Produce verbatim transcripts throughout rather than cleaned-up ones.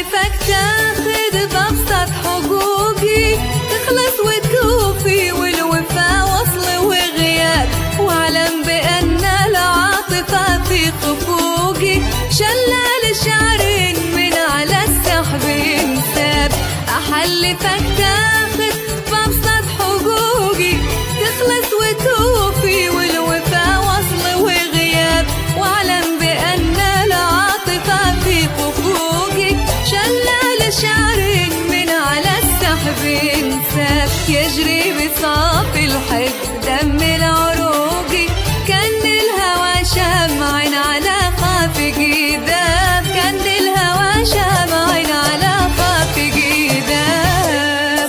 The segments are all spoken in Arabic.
أحلفك تاخد بأبسط حقوقي، تخلص وتوفي والوفا وصل وغياب، واعلم بأن العاطفة في خفوقي، شلال شعر من على السحب انساب. أحلفك تاخد بأبسط حقوقي، تخلص وتوفي والوفا وصل وغياب، واعلم بأن العاطفة في خفوقي، شلال شعر من على السحب انساب. يجري بصافي الحب دم العروقي، كان الهوى شمع على خافقي داب، كان الهوى شمع على خافقي داب.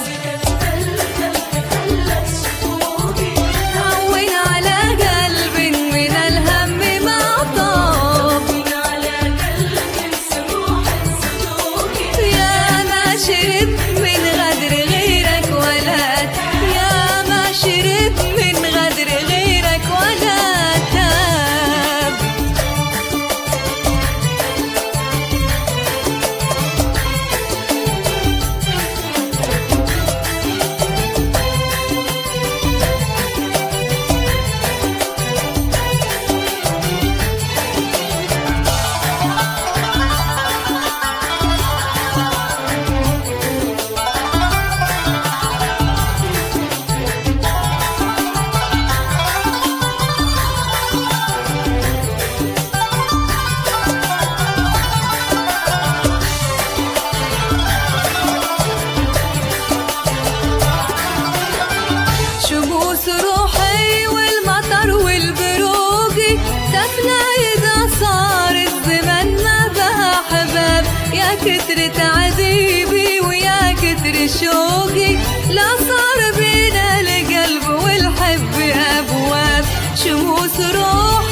هون على قلب من الهم ما طاب، يا ما شرب من غدر غيرك ولا تاب، يا ما شرب من غدر غيرك ولا تاب. شموس روحي والمطر والبروقي، تفنى إذا صار الزمن ما بها حباب، يا كتر تعذيبي ويا كتر شوقي، لا صار بين القلب والحب أبواب. شموس روحي